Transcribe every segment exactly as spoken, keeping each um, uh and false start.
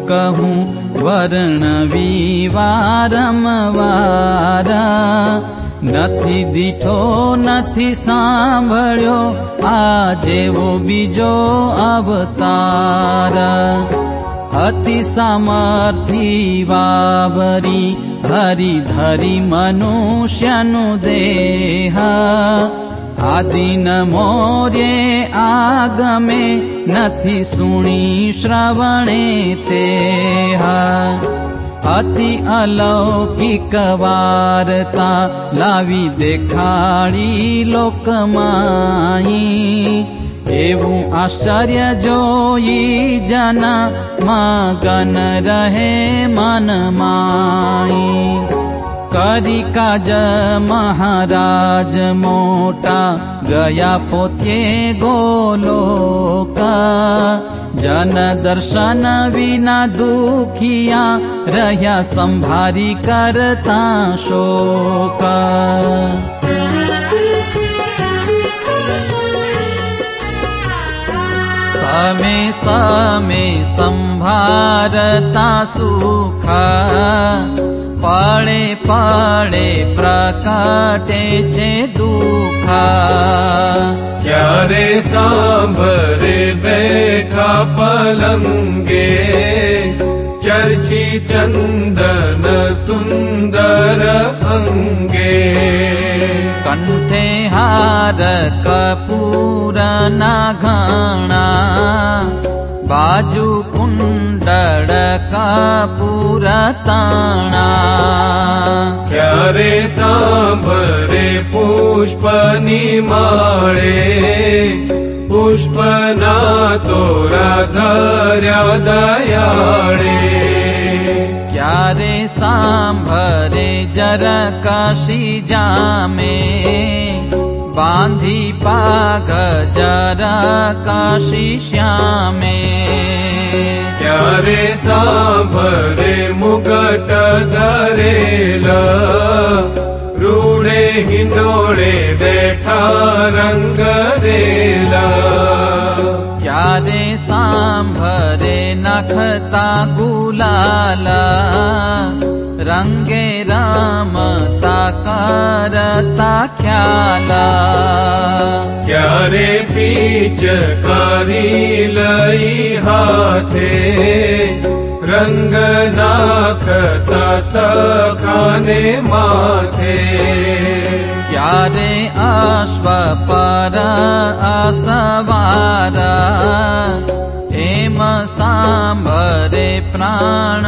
કહું વર્ણવી વારંવાર, નથી દીઠો નથી સાંભળ્યો આ જેવો બીજો અવતાર. અતિ સામર્થ્ય વાવરી હરિધરી મનુષ્યનું દેહ, આદિન મોર્યે આગમે નથી સુણી શ્રવણે તે. અતિ અલૌકિક વાર્તા લાવી દેખાડી લોકમાઈ, એવું આશ્ચર્ય જોઈ જના મગન રહે મનમાઈ. કરી કાજ મહારાજ મોટા ગયા પોતે ગોલોક, જન દર્શન વિના દુખિયા રહ્યા સંભારી કરતા શોક. સમે સમે સંભારતા સુખ, પડે પડે પ્રકટે છે દુઃખ. ક્યારે સાંભરે બેઠા પલંગે, ચર્ચી ચંદન સુંદર અંગે. કંઠે હાર કપૂર ના ઘણા, બાજુ કુંડળ કપૂર તાણા. ક્યારે સાંભરે પુષ્પની માળે, પુષ્પના તોરા ધર્યા દયાળે. ક્યારે સાંભરે જરકશી જામે, બાંધી પાઘ જરકશી શ્યામે. ક્યારે સાંભરે મુગટ ધરેલા, રૂડે હિંડોળે બેઠા રંગ રેલા. ક્યારે સાંભરે નખતા ગુલાલા, રંગે રમતા કરતા ખ્યાલા. ક્યારે પિચકારી લઈ હાથે, રંગ નાખતા સખાને માથે. ક્યારે અશ્વ પર અસવાર, એમ સાંભરે પ્રાણ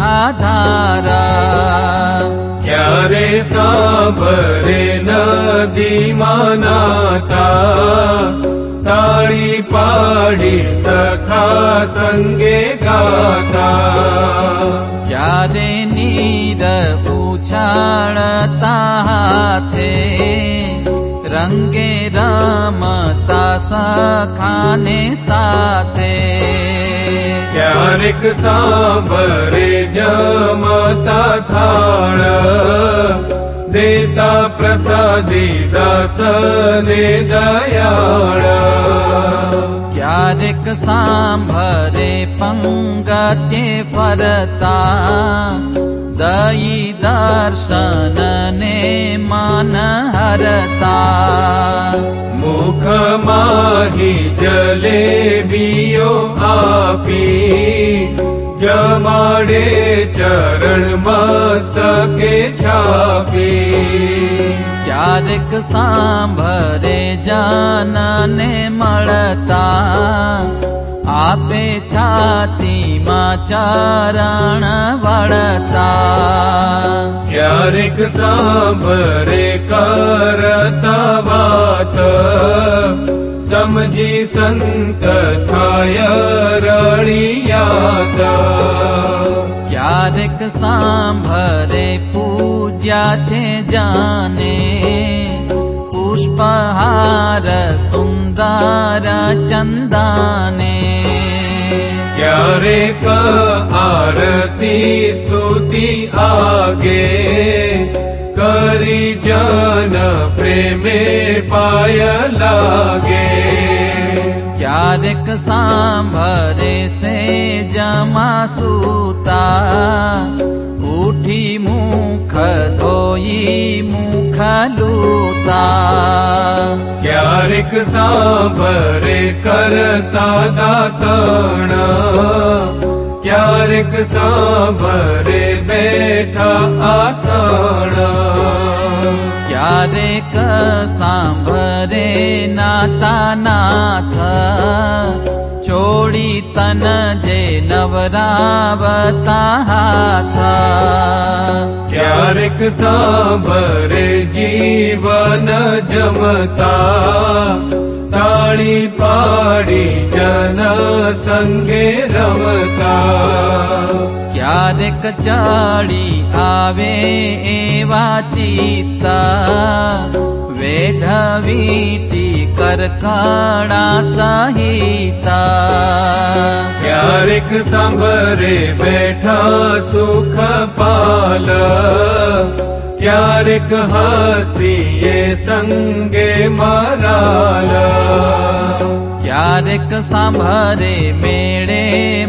આધારા. ક્યારે સાંભરે નદીમાં નાતા, તાળી પાડી સખા સંગે ગાતા. ક્યારે નીર ઉછાળતા હાથે, રંગે રમતા સખાને સાથે. ક્યારેક સાંભરે જમતા થાળ, દેતા પ્રસાદી દાસને દયાળ. ક્યારેક સાંભરે પંગતે ફરતા, દઈ દર્શન ને મન હરતા. મુખ માહી જલેબીઓ આપી, જમાડે ચરણ મસ્તકે છાપી. ક્યારેક સાંભરે જાનને મળતા, આપે છાતીમાં ચરણ વળતા. ક્યારેક સાંભરે કરતા વાત, સમજી સંત થાય રળિયાત. ક્યારેક સાંભરે પૂજ્યા છે જાને, પુષ્પહાર સુંદર ચંદાને. ક્યારેક આરતી સ્તુતિ આગે, કરી જન પ્રેમે પાય લાગે. ક્યારે ક્યારેક સાંભરે સે જમા સૂતા ઉઠી મુખ ધોઈ મુખ લૂતા ક્યારેક સાંભરે કરતા દાતણ ક્યારેક સાંભરે બેઠા આસણ ક્યારેક સાંભરે નાતા નાથ ચોડી તન જે નવરાવતા હાથ ક્યારેક સાંભરે જીવન જમતા તાળી પાડી જન સંગે રમતા ક્યારેક ચડી આવે એવા ચિત્તા વેઢ વીટી કરકડા સહિતા ક્યારેક સાંભરે બેઠા સુખ પાલ ક્યારેક હસીએ સંગે મરાલ ક્યારેક સાંભરે મેળે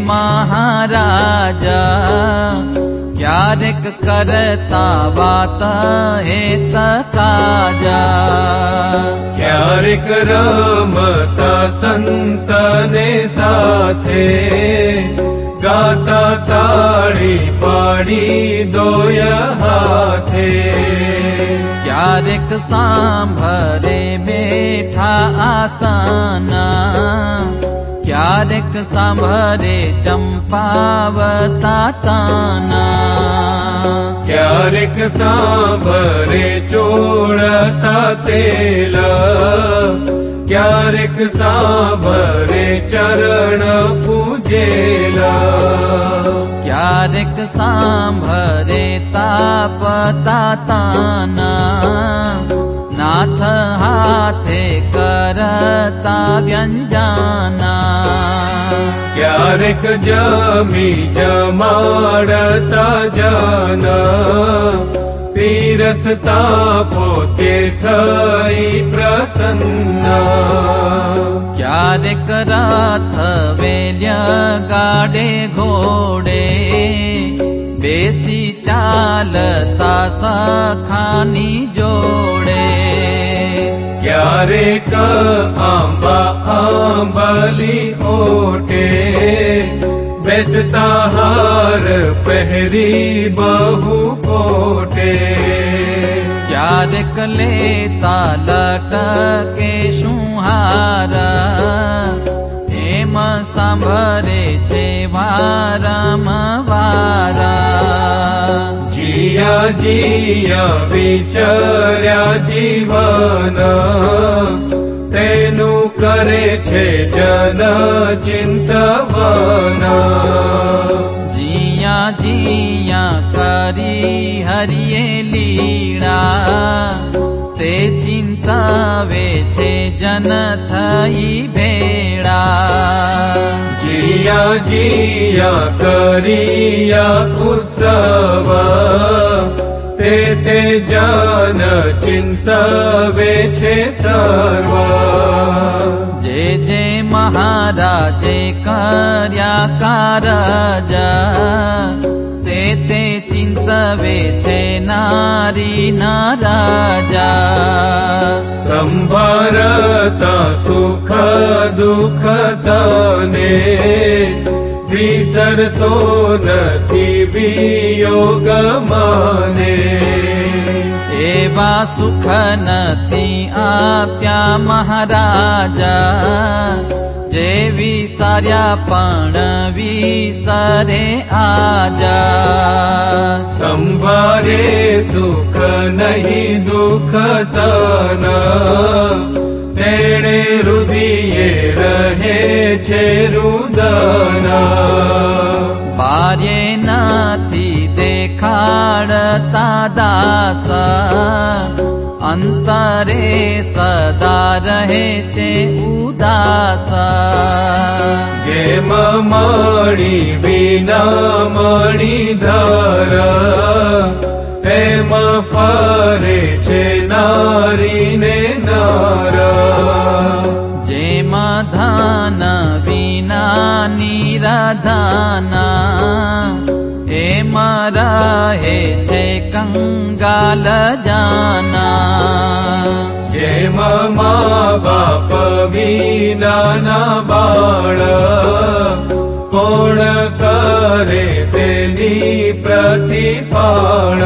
મહારાજા ક્યારેક કરતા વાત હેત કાજા ક્યારેક રમતા સંતને સાથે ગાતા તાળી પાડી દોય હાથે ક્યારેક સાંભરે બેઠા આસના ક્યારેક સાંભરે ચંપાવતા તાના ક્યારેક સાંભરે ચોળતા તેલ ક્યારેક સાંભરે ચરણ પૂજેલા ક્યારેક સાંભરે તાપતા તાના નાથ હાથે કરતા વ્યંજના ક્યારેક જમી જમાડતા જન પીરસતા પોતે થઈ પ્રસન્ન ક્યારેક રથ વેલ્ય ગાડે ઘોડે બેસી ચાલતા સખાની જોડે ક્યારેક આંબા આંબલી ઓટે બેસતા હાર પહેરી બહુ કોટે ક્યારેક લેતા લટકે શુંહારા એમ સાંભરે છે વારમ વારા જીયા જીયા વિચર્યા જીવન તેનું કરે છે જન ચિંતવન જીયા જીયા કરી હરિએ લીળા તે ચિંતાવે છે જન થઈ ભેળા જીયા જીયા કરિયા ઉત્સવ તે તે જન ચિંતવે છે સર્વ જે જે મહારાજે કર્યા કારજ તે તે ચિંતવે છે નારી ના રાજા સંભારતા સુખ દુઃખ તને વિસરતો નથી વિયોગ માને એવા સુખ નથી આપ્યા મહારાજા જે વિસાર્યા પણ વિસરે આજા સંભારે સુખ નહીં દુઃખ તના તેણે રુદિયે રહે છે રુદના બાર્યે નથી દેખાડતા દાસ અંતરે સદા રહે છે ઉદાસ જેમ મણી વિના મણીધર તેમ ફરે છે નારીને નર જેમાં ધન નિરાધાના એમાં રહે છે કંગાલ જાના જેમ મા બાપ વિનાના બાળ કોણ કરે તેની પ્રતિપાળ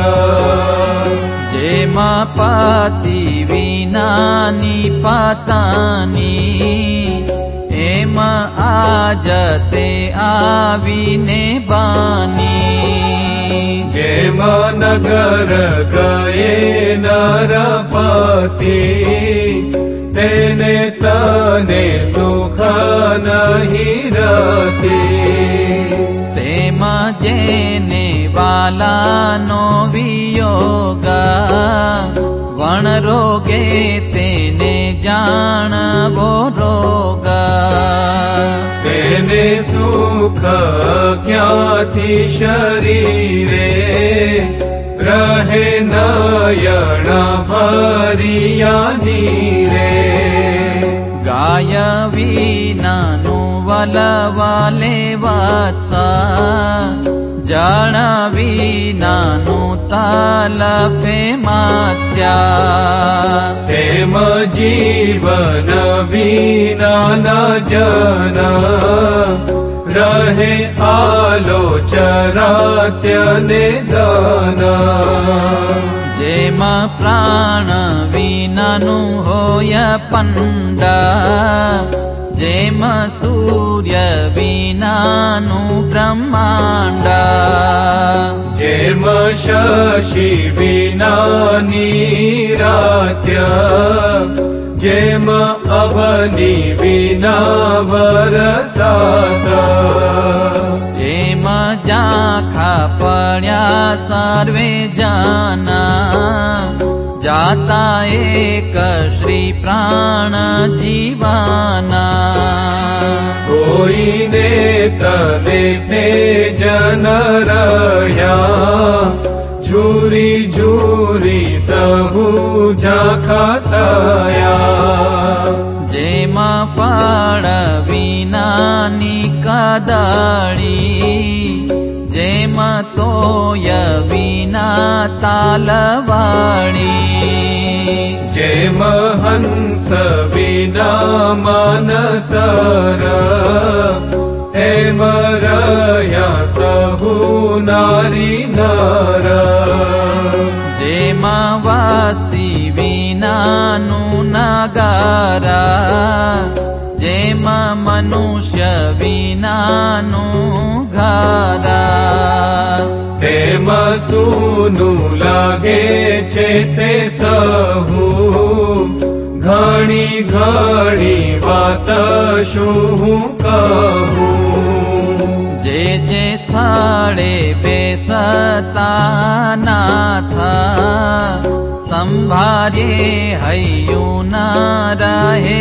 જેમાં પતિ વિનાની પતાની એમાં આજ તે આવીને બાની જેમ નગર ગયે નરપતિ તેને તને સુખ નહીં રતી તેમાં જેને વાલાનો વિયોગ વણ રોગે તેને જાણવો રોગ તેને સુખ ક્યાંથી શરીરે રહે નયન ભરિયાની રે ગાય વિનાનું વલવાલે વાત્સા જળ વિનાનું તલફે માત્યા તેમ જીવન વિના જન રહે આલોચરાત્ય ને દન જેમાં પ્રાણ વિનાનું હોય પંડા જેમાં સૂર્ય વિનાનું બ્રહ્માંડ જેમ શશી વિનાની રાત્ય જેમ અવનિ વિના વરસાદ એમાં ઝાંખા પડ્યા સર્વે જાના જાતા એક શ્રી પ્રાણ જીવાના કોઈને તને તે જન રહ્યા ઝૂરી ઝૂરી સહુ ઝાંખા થયા જેમાં ફળ વિનાની કદળી જેમાં તોય વિના તાલવાળી જેમ હંસ વિના માનસર એમ રહ્યા સહુ નારી નર જેમાં વસ્તી વિનાનું નગારા જેમાં મનુષ્ય વિનાનું ઘરા તેમ સૂનું લાગે છે તે સહુ ઘણી ઘણી વાત શું કહું જે જે સ્થળે બેસતા નાથા સંભાળે હૈયું ના રહે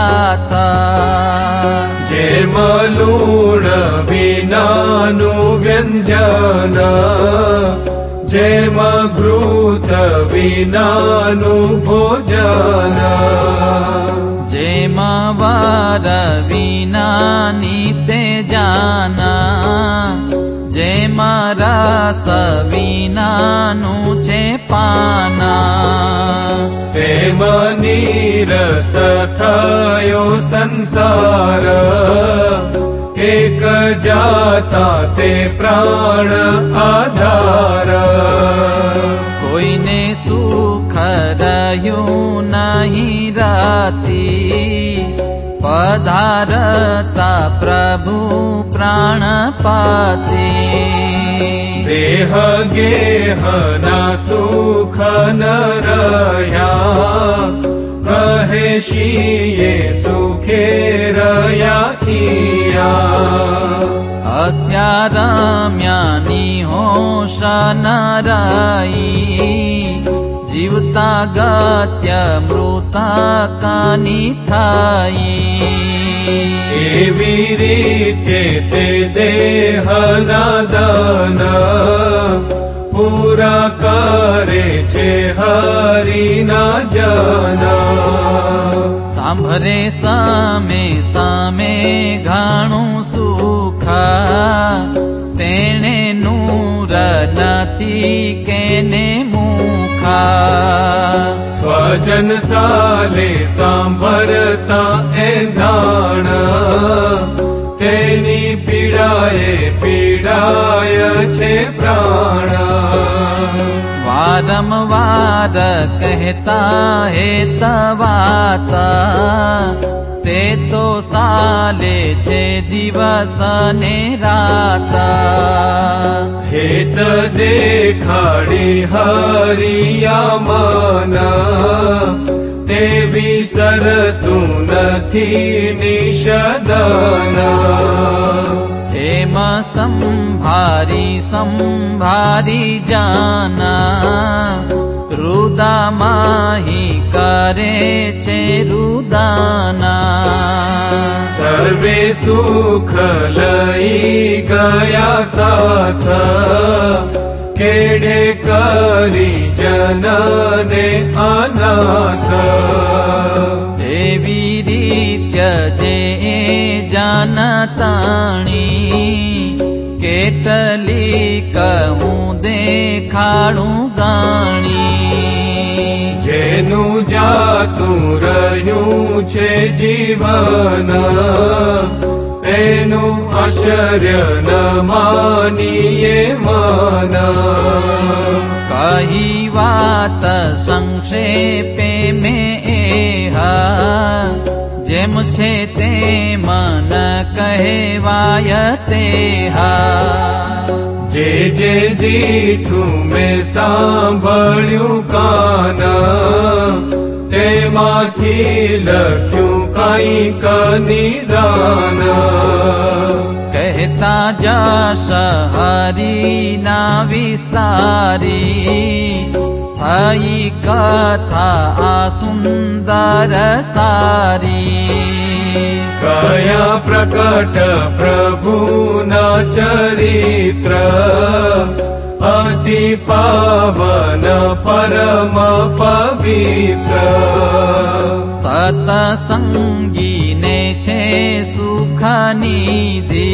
હાથા જેમ લૂણ વિનાનું વ્યંજન જેમ ઘૃત વિનાનું ભોજન જેમાં વાર વિનાની તે જાના જેમાં રસ વિનાનું છે પાના તેમ નીરસ થયો સંસાર એક જાતા તે પ્રાણ આધાર કોઈને સુખ રહ્યું નહીં રાતી પધારતા પ્રભુ પ્રાણપતિ દેહ ગેહના સુખ ન રહ્યા કહે શીએ સુખે રહ્યા થિયા अस्या रम्यानि होशन रई जीवता गत्य मृता कानि थाई एवी रीते ते देहना दान पूरा करे छे हरिना जना सांभरे सामे सामे घाणुं सु તેણે નૂર નથી કેને મુખા સ્વજન સાલે સાંભળતા એ દાણ તેની પીડાએ પીડાય છે પ્રાણ વારંવાર કહેતા હે તવાતા તે તો સાલે છે દિવસ ને રાત હેત દેખાડી હરિયા મના તે વિસરતું નથી નિષદના એમ સંભારી સંભારી જાના રુદામાહી કરે છે રુદાના સર્વે સુખ લઈ ગયા સાથ કેડે કરી જનને અનાથ એવી રીત્ય જે જાનતાણી કેટલી કહું દેખાડું ગાણી જેનું જાતું રહ્યું છે જીવન તેનું આશ્ચર્ય ન માનીએ મન કહી વાત સંક્ષેપે મેં જેમ છે તે મન કહેવાય તે જે જે દીઠું મેં સાંભળ્યું કાન તેમાંથી લખ્યું કંઈક નિદાન કહેતા જશ હરિના વિસ્તારી થઈ કથા આ સુંદર સારી કયા પ્રકટ પ્રભુના ચરિત્ર અતિ પાવન પરમ પવિત્ર સતસંગીને છે સુખ નિધિ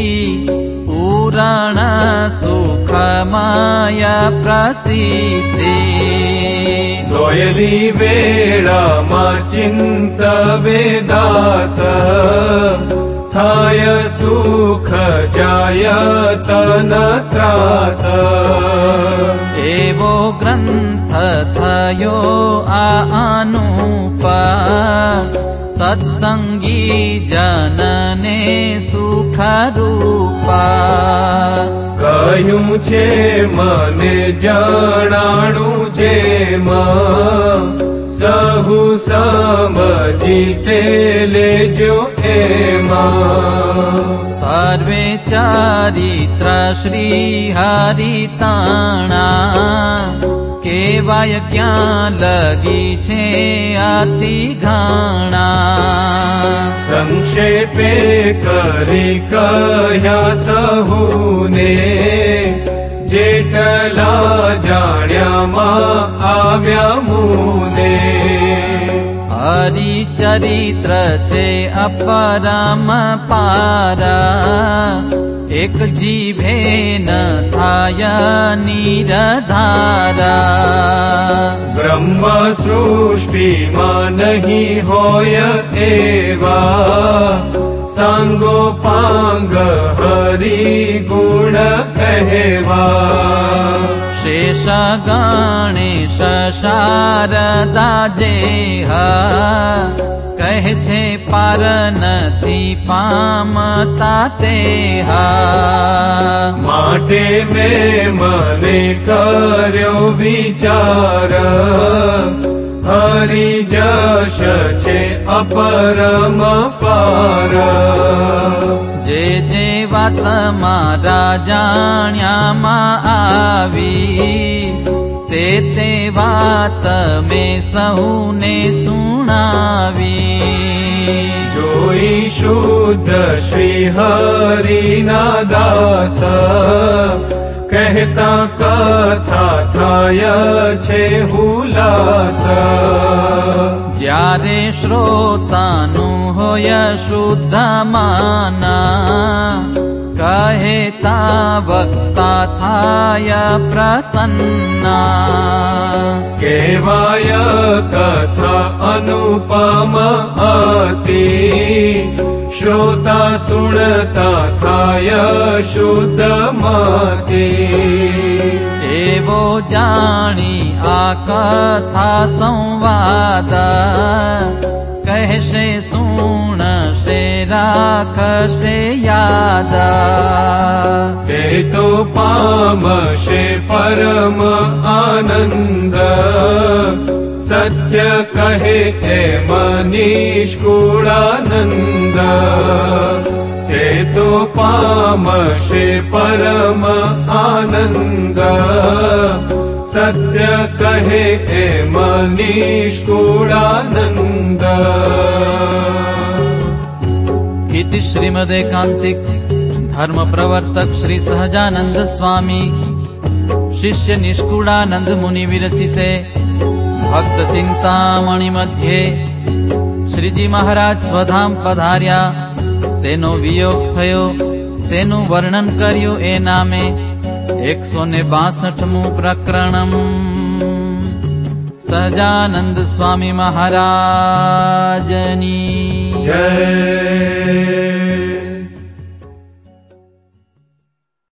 પૂરણ સુખમય પ્રસિદ્ધિ દોયલી વેળામાં ચિંત વેદાસ થાય સુખ જાય તન ત્રાસ એવો ગ્રંથ થયો આ અનુપા સત્સંગી જનને સુખરૂપા કહ્યું છે મને જણાણું જેમ સહુ સમજી તે લેજો એમાં સર્વે ચારિત્ર શ્રી હરિતાણા કેવાય ક્યાં લગી છે અતિ ઘાણા સંક્ષેપે કરી કહ્યા સહુને જેટલા જાણ્યામાં આવ્યા મુને હરિચરિત્ર છે અપરમ પારા એક જીભે ન થાય નિરધારા બ્રહ્મ સૃષ્ટિમાં નહીં હોય એવા સાંગો પાંગ હરિ ગુણ કહેવા શેષ ગણેશ શારદા જેહા કહે છે પાર નથી પામતા તે માટે મેં મને કર્યો વિચાર હરિ જશ છે અપરમ પાર જે જે વાત મારા જાણ્યામાં આવી તે તે વાત મેં સહુને સુણાવી જોઈ શુદ્ધ શ્રી હરિના દાસ કહેતા કથા થાય છે હુલાસ જ્યારે શ્રોતાનું હોય શુદ્ધ માના कहेता वक्ता थाय प्रसन्ना केवाय कथा अनुपम अति श्रोता सुनता थाय शुद्ध मति एवो जानी आ कथा संवाद कहशे सुनशे राखशे याद ते तो पामशे परम आनंद सत्य कहे ते मनीष कुळानंद ते तो पामशे परम आनंद सत्य कहे ते मनीष कुळानंद। इति श्रीमदेकांतिक धर्म प्रवर्तक श्री सहजानंद स्वामी शिष्य निष्कुळानंद मुनि विरचिते भक्त चिंतामणि मध्ये श्रीजी महाराज स्वधाम पधार्या तेनो वियोग थयो तेनु वर्णन कर्यु ए नामे एक सौ ने बासठमु प्रकरणम। सहजानंद स्वामी महाराजनी जय।